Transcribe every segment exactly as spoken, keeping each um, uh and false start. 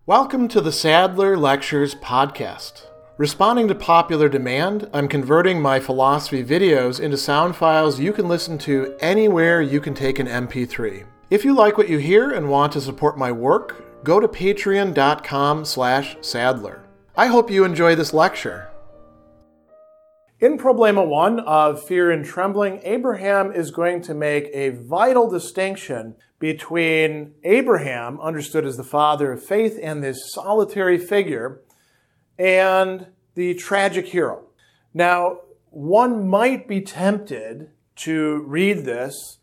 Welcome to the Sadler Lectures podcast. Responding to popular demand, I'm converting my philosophy videos into sound files you can listen to anywhere you can take an M P three. If you like what you hear and want to support my work, go to patreon.com slash Sadler. I hope you enjoy this lecture. In Problema one of Fear and Trembling, Abraham is going to make a vital distinction between Abraham, understood as the father of faith, and this solitary figure, and the tragic hero. Now, one might be tempted to read this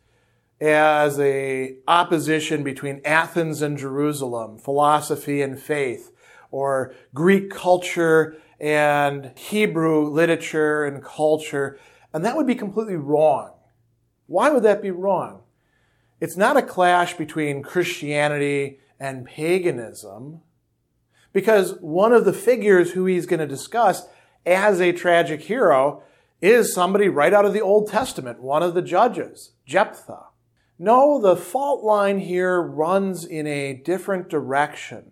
as a opposition between Athens and Jerusalem, philosophy and faith, or Greek culture and Hebrew literature and culture, and that would be completely wrong. Why would that be wrong? It's not a clash between Christianity and paganism, because one of the figures who he's going to discuss as a tragic hero is somebody right out of the Old Testament, one of the judges, Jephthah. No, the fault line here runs in a different direction.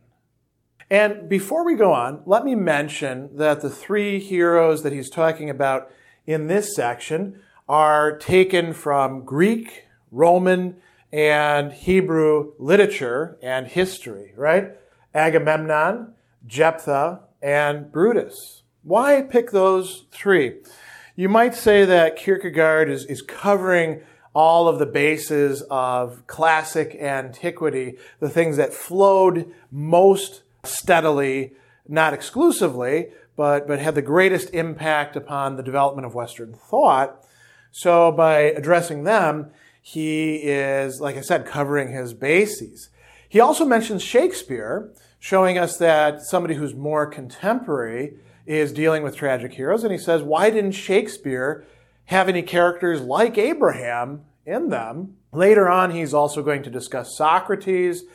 And before we go on, let me mention that the three heroes that he's talking about in this section are taken from Greek, Roman, and Hebrew literature and history, right? Agamemnon, Jephthah, and Brutus. Why pick those three? You might say that Kierkegaard is, is covering all of the bases of classic antiquity, the things that flowed most steadily, not exclusively, but, but had the greatest impact upon the development of Western thought. So by addressing them, he is, like I said, covering his bases. He also mentions Shakespeare, showing us that somebody who's more contemporary is dealing with tragic heroes. And he says, why didn't Shakespeare have any characters like Abraham in them? Later on, he's also going to discuss Socrates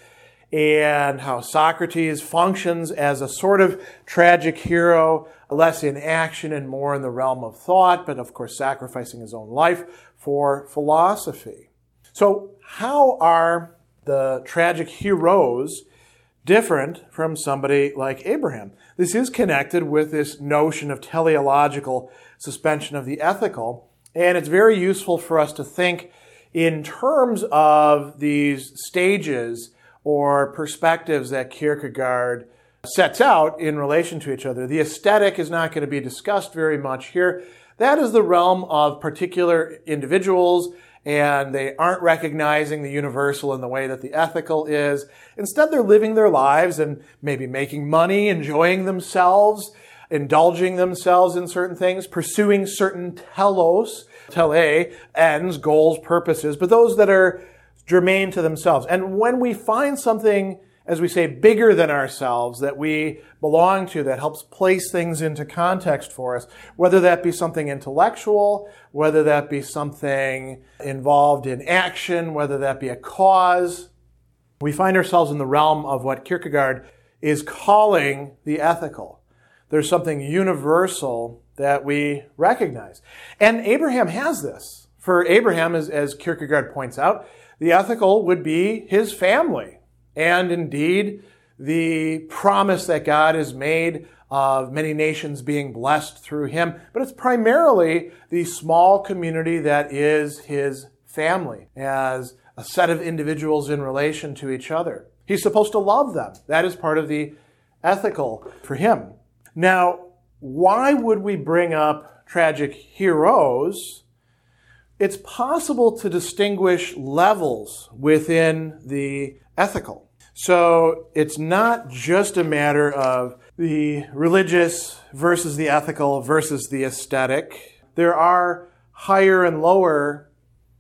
and how Socrates functions as a sort of tragic hero, less in action and more in the realm of thought, but of course sacrificing his own life for philosophy. So how are the tragic heroes different from somebody like Abraham? This is connected with this notion of teleological suspension of the ethical, and it's very useful for us to think in terms of these stages or perspectives that Kierkegaard sets out in relation to each other. The aesthetic is not going to be discussed very much here. That is the realm of particular individuals, and they aren't recognizing the universal in the way that the ethical is. Instead, they're living their lives and maybe making money, enjoying themselves, indulging themselves in certain things, pursuing certain telos, tele, ends, goals, purposes, but those that are germane to themselves. And when we find something, as we say, bigger than ourselves that we belong to, that helps place things into context for us, whether that be something intellectual, whether that be something involved in action, whether that be a cause, we find ourselves in the realm of what Kierkegaard is calling the ethical. There's something universal that we recognize. And Abraham has this. For Abraham, as, as Kierkegaard points out, the ethical would be his family, and indeed the promise that God has made of many nations being blessed through him. But it's primarily the small community that is his family, as a set of individuals in relation to each other. He's supposed to love them. That is part of the ethical for him. Now, why would we bring up tragic heroes? It's possible to distinguish levels within the ethical. So it's not just a matter of the religious versus the ethical versus the aesthetic. There are higher and lower,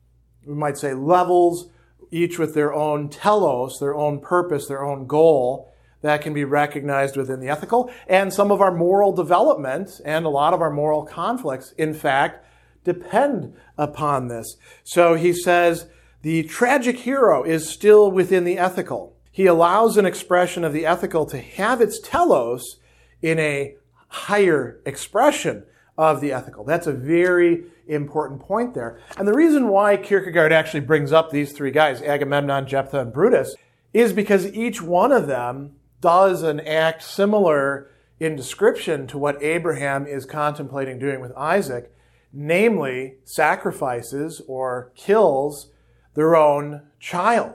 we might say, levels, each with their own telos, their own purpose, their own goal, that can be recognized within the ethical. And some of our moral development and a lot of our moral conflicts, in fact, depend upon this. So he says the tragic hero is still within the ethical. He allows an expression of the ethical to have its telos in a higher expression of the ethical. That's a very important point there. And the reason why Kierkegaard actually brings up these three guys, Agamemnon, Jephthah, and Brutus, is because each one of them does an act similar in description to what Abraham is contemplating doing with Isaac, namely sacrifices or kills their own child.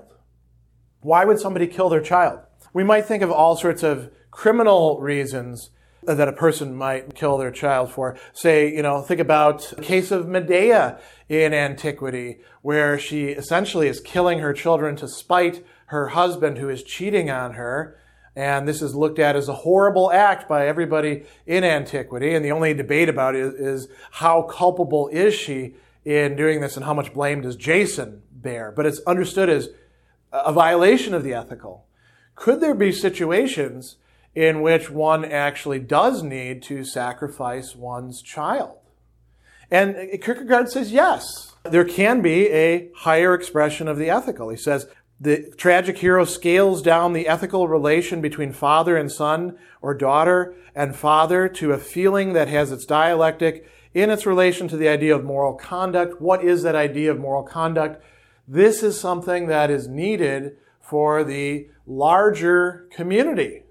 Why would somebody kill their child? We might think of all sorts of criminal reasons that a person might kill their child for. Say, you know, think about the case of Medea in antiquity, where she essentially is killing her children to spite her husband who is cheating on her. And this is looked at as a horrible act by everybody in antiquity. And the only debate about it is, is how culpable is she in doing this and how much blame does Jason bear. But it's understood as a violation of the ethical. Could there be situations in which one actually does need to sacrifice one's child? And Kierkegaard says yes. There can be a higher expression of the ethical. He says, the tragic hero scales down the ethical relation between father and son, or daughter and father, to a feeling that has its dialectic in its relation to the idea of moral conduct. What is that idea of moral conduct? This is something that is needed for the larger community.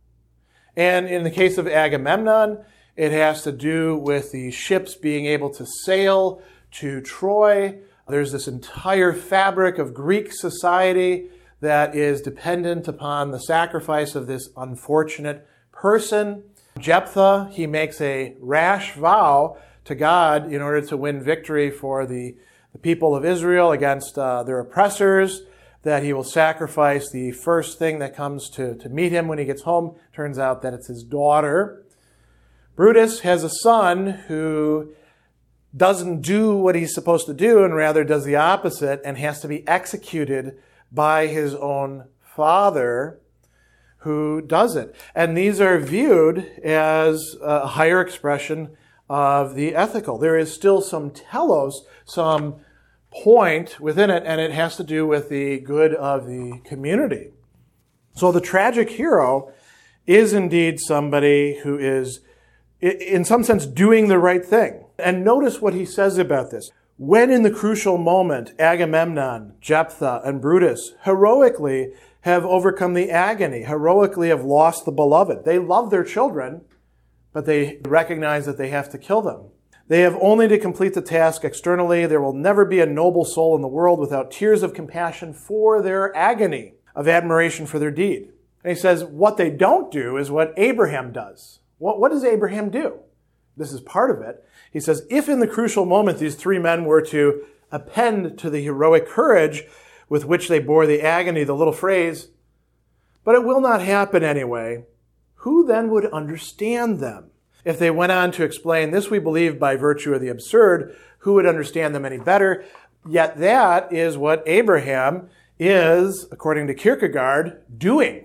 And in the case of Agamemnon, it has to do with the ships being able to sail to Troy. There's this entire fabric of Greek society that is dependent upon the sacrifice of this unfortunate person. Jephthah, he makes a rash vow to God in order to win victory for the, the people of Israel against uh, their oppressors, that he will sacrifice the first thing that comes to, to meet him when he gets home. Turns out that it's his daughter. Brutus has a son who doesn't do what he's supposed to do and rather does the opposite and has to be executed by his own father who does it. And these are viewed as a higher expression of the ethical. There is still some telos, some point within it, and it has to do with the good of the community. So the tragic hero is indeed somebody who is, in some sense, doing the right thing. And notice what he says about this. When in the crucial moment, Agamemnon, Jephthah, and Brutus heroically have overcome the agony, heroically have lost the beloved. They love their children, but they recognize that they have to kill them. They have only to complete the task externally. There will never be a noble soul in the world without tears of compassion for their agony, of admiration for their deed. And he says what they don't do is what Abraham does. What, what does Abraham do? This is part of it. He says, if in the crucial moment these three men were to append to the heroic courage with which they bore the agony the little phrase, but it will not happen anyway, who then would understand them? If they went on to explain, this we believe by virtue of the absurd, who would understand them any better? Yet that is what Abraham is, according to Kierkegaard, doing.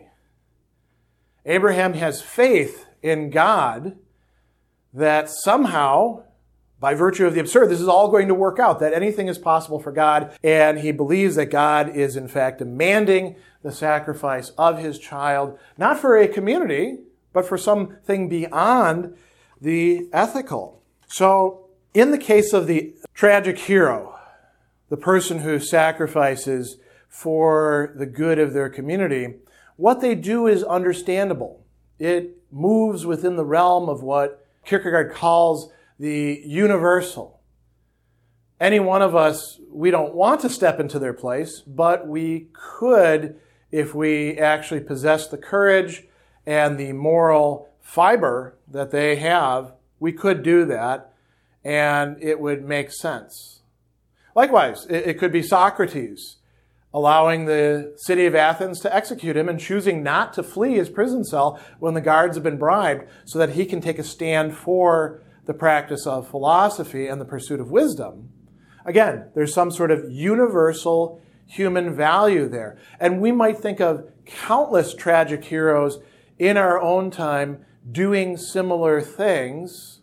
Abraham has faith in God that somehow, by virtue of the absurd, this is all going to work out, that anything is possible for God, and he believes that God is in fact demanding the sacrifice of his child, not for a community, but for something beyond the ethical. So, in the case of the tragic hero, the person who sacrifices for the good of their community, what they do is understandable. It moves within the realm of what Kierkegaard calls the universal. Any one of us, we don't want to step into their place, but we could if we actually possess the courage and the moral fiber that they have. We could do that, and it would make sense. Likewise, it could be Socrates allowing the city of Athens to execute him and choosing not to flee his prison cell when the guards have been bribed so that he can take a stand for the practice of philosophy and the pursuit of wisdom. Again, there's some sort of universal human value there. And we might think of countless tragic heroes in our own time doing similar things,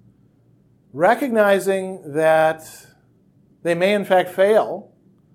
recognizing that they may in fact fail,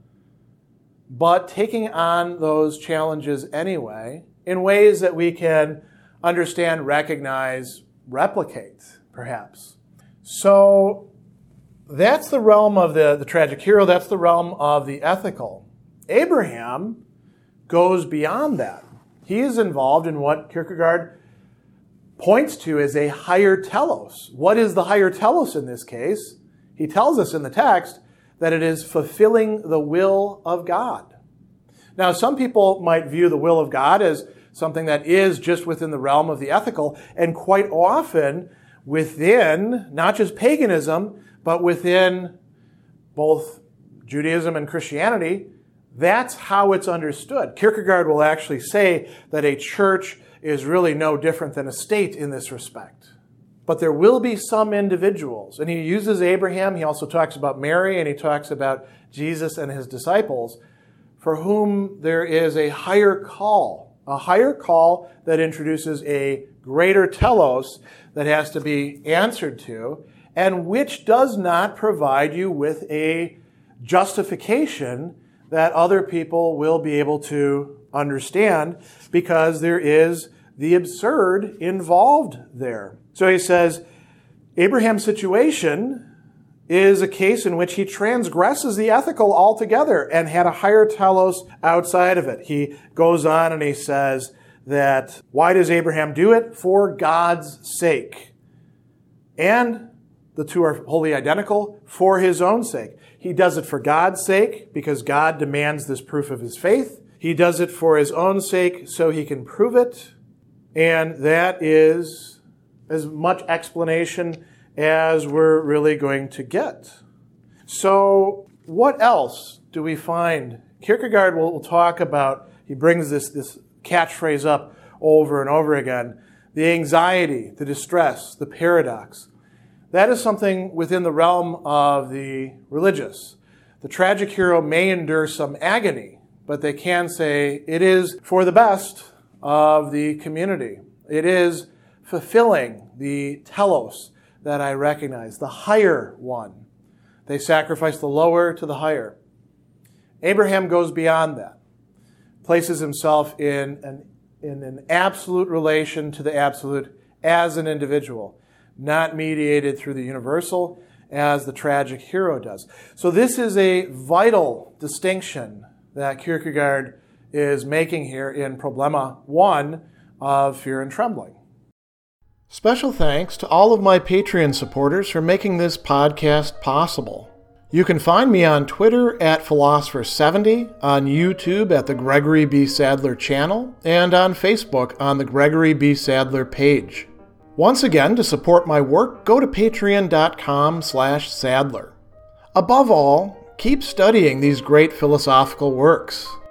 but taking on those challenges anyway in ways that we can understand, recognize, replicate, perhaps. So that's the realm of the, the tragic hero. That's the realm of the ethical. Abraham goes beyond that. He is involved in what Kierkegaard points to as a higher telos. What is the higher telos in this case? He tells us in the text that it is fulfilling the will of God. Now, some people might view the will of God as something that is just within the realm of the ethical, and quite often within not just paganism, but within both Judaism and Christianity, that's how it's understood. Kierkegaard will actually say that a church is really no different than a state in this respect. But there will be some individuals, and he uses Abraham, he also talks about Mary, and he talks about Jesus and his disciples, for whom there is a higher call, a higher call that introduces a greater telos that has to be answered to, and which does not provide you with a justification that other people will be able to understand, because there is the absurd involved there. So he says, Abraham's situation is a case in which he transgresses the ethical altogether and had a higher telos outside of it. He goes on and he says that, why does Abraham do it? For God's sake. And the two are wholly identical, for his own sake. He does it for God's sake because God demands this proof of his faith. He does it for his own sake so he can prove it. And that is as much explanation as we're really going to get. So what else do we find? Kierkegaard will, will talk about, he brings this, this catchphrase up over and over again, the anxiety, the distress, the paradox. That is something within the realm of the religious. The tragic hero may endure some agony, but they can say it is for the best of the community. It is fulfilling the telos that I recognize, the higher one. They sacrifice the lower to the higher. Abraham goes beyond that, places himself in an, in an absolute relation to the absolute as an individual, not mediated through the universal as the tragic hero does. So this is a vital distinction that Kierkegaard is making here in Problema one of Fear and Trembling. Special thanks to all of my Patreon supporters for making this podcast possible. You can find me on Twitter at Philosopher seventy, on YouTube at the Gregory B. Sadler channel, and on Facebook on the Gregory B. Sadler page. Once again, to support my work, go to patreon.com slash Sadler. Above all, keep studying these great philosophical works.